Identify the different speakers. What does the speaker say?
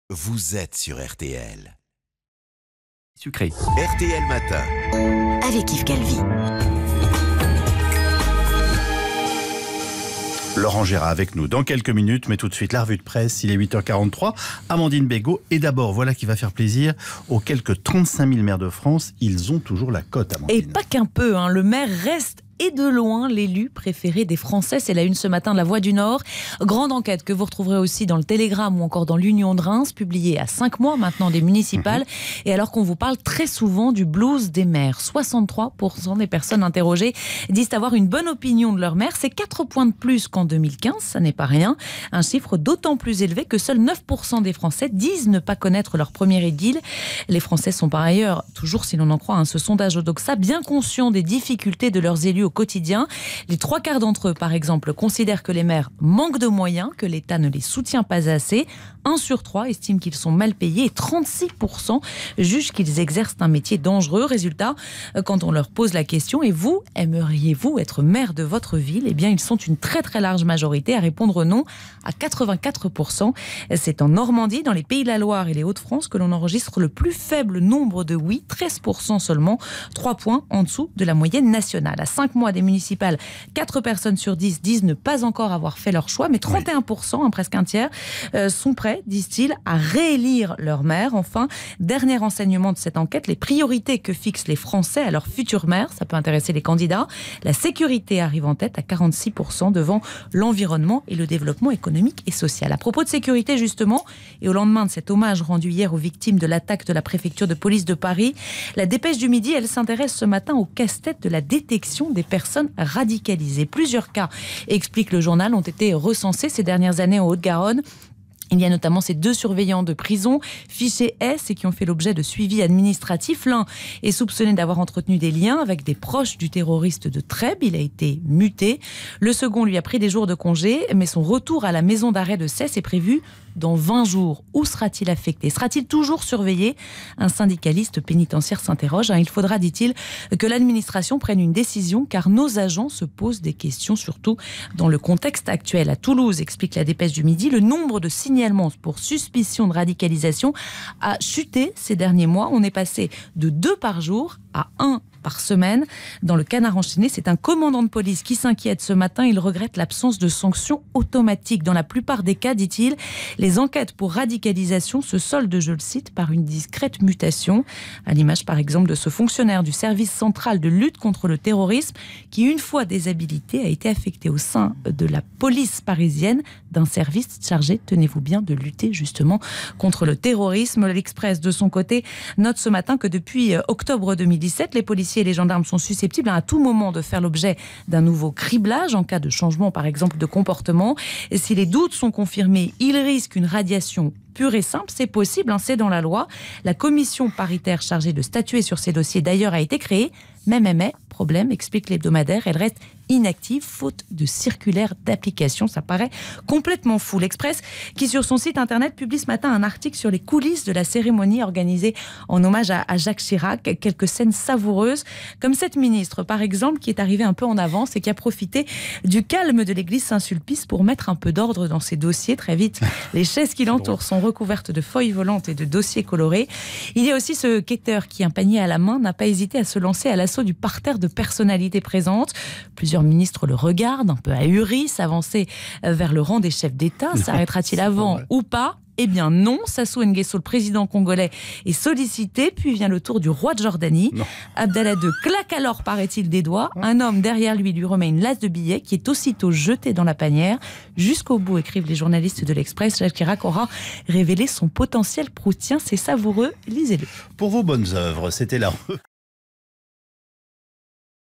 Speaker 1: vous êtes sur RTL.
Speaker 2: Sucré.
Speaker 1: RTL Matin.
Speaker 3: Avec Yves Calvi.
Speaker 2: Laurent Gérard avec nous dans quelques minutes, mais tout de suite la revue de presse, il est 8h43, Amandine Bégaud. Et d'abord, voilà qui va faire plaisir aux quelques 35 000 maires de France, ils ont toujours la cote, Amandine.
Speaker 4: Et pas qu'un peu, le maire reste et de loin l'élu préféré des Français. C'est la une ce matin de La Voix du Nord. Grande enquête que vous retrouverez aussi dans le Télégramme ou encore dans l'Union de Reims, publiée à 5 mois maintenant des municipales. Et alors qu'on vous parle très souvent du blues des maires, 63% des personnes interrogées disent avoir une bonne opinion de leur maire. C'est 4 points de plus qu'en 2015, ça n'est pas rien. Un chiffre d'autant plus élevé que seuls 9% des Français disent ne pas connaître leur premier édile. Les Français sont par ailleurs, toujours si l'on en croit ce sondage Odoxa, bien conscients des difficultés de leurs élus au quotidien. Les 3/4 d'entre eux, par exemple, considèrent que les maires manquent de moyens, que l'État ne les soutient pas assez. 1 sur 3 estime qu'ils sont mal payés et 36% jugent qu'ils exercent un métier dangereux. Résultat, quand on leur pose la question « Et vous, aimeriez-vous être maire de votre ville ?» Eh bien, ils sont une très très large majorité à répondre non, à 84%. C'est en Normandie, dans les Pays de la Loire et les Hauts-de-France que l'on enregistre le plus faible nombre de oui, 13% seulement, 3 points en dessous de la moyenne nationale. À 5 mois des municipales, 4 personnes sur 10 disent ne pas encore avoir fait leur choix, mais 31%, presque un tiers, sont prêts, disent-ils, à réélire leur maire. Enfin, dernier enseignement de cette enquête, les priorités que fixent les Français à leur futur maire, ça peut intéresser les candidats. La sécurité arrive en tête à 46% devant l'environnement et le développement économique et social. À propos de sécurité justement, et au lendemain de cet hommage rendu hier aux victimes de l'attaque de la préfecture de police de Paris, la Dépêche du Midi, elle s'intéresse ce matin au casse-tête de la détection des personnes radicalisées. Plusieurs cas, explique le journal, ont été recensés ces dernières années en Haute-Garonne. Il y a notamment ces 2 surveillants de prison, fichés S et qui ont fait l'objet de suivis administratifs. L'un est soupçonné d'avoir entretenu des liens avec des proches du terroriste de Trèbes. Il a été muté. Le second lui a pris des jours de congé, mais son retour à la maison d'arrêt de Cesse est prévu dans 20 jours. Où sera-t-il affecté ? Sera-t-il toujours surveillé ? Un syndicaliste pénitentiaire s'interroge. Il faudra, dit-il, que l'administration prenne une décision car nos agents se posent des questions, surtout dans le contexte actuel. À Toulouse, explique la Dépêche du Midi, le nombre de signalements pour suspicion de radicalisation a chuté ces derniers mois. On est passé de 2 par jour à 1 par semaine. Dans le Canard enchaîné, c'est un commandant de police qui s'inquiète ce matin. Il regrette l'absence de sanctions automatiques. Dans la plupart des cas, dit-il, les enquêtes pour radicalisation se soldent, je le cite, par une discrète mutation. À l'image, par exemple, de ce fonctionnaire du service central de lutte contre le terrorisme qui, une fois déshabilité, a été affecté au sein de la police parisienne d'un service chargé, tenez-vous bien, de lutter justement contre le terrorisme. L'Express, de son côté, note ce matin que depuis octobre 2017, les policiers et les gendarmes sont susceptibles à tout moment de faire l'objet d'un nouveau criblage en cas de changement, par exemple, de comportement. Et si les doutes sont confirmés, ils risquent une radiation pure et simple. C'est possible, c'est dans la loi. La commission paritaire chargée de statuer sur ces dossiers, d'ailleurs, a été créée. Mais, problème, explique l'hebdomadaire, elle reste inactive, faute de circulaire d'application. Ça paraît complètement fou. L'Express, qui sur son site internet publie ce matin un article sur les coulisses de la cérémonie organisée en hommage à Jacques Chirac. Quelques scènes savoureuses, comme cette ministre, par exemple, qui est arrivée un peu en avance et qui a profité du calme de l'église Saint-Sulpice pour mettre un peu d'ordre dans ses dossiers. Très vite, les chaises qui l'entourent sont recouvertes de feuilles volantes et de dossiers colorés. Il y a aussi ce quêteur qui, un panier à la main, n'a pas hésité à se lancer à l'assaut du parterre de personnalités présentes. Plusieurs ministres le regardent, un peu ahuris, s'avancer vers le rang des chefs d'État. S'arrêtera-t-il avant ou pas ? Eh bien non, Sassou Nguesso, le président congolais, est sollicité, puis vient le tour du roi de Jordanie. Non. Abdallah II claque alors, paraît-il, des doigts. Un homme derrière lui remet une lasse de billets qui est aussitôt jetée dans la panière. Jusqu'au bout, écrivent les journalistes de l'Express, Jacques Chirac aura révélé son potentiel proustien. C'est savoureux, lisez-le.
Speaker 2: Pour vos bonnes œuvres, c'était là.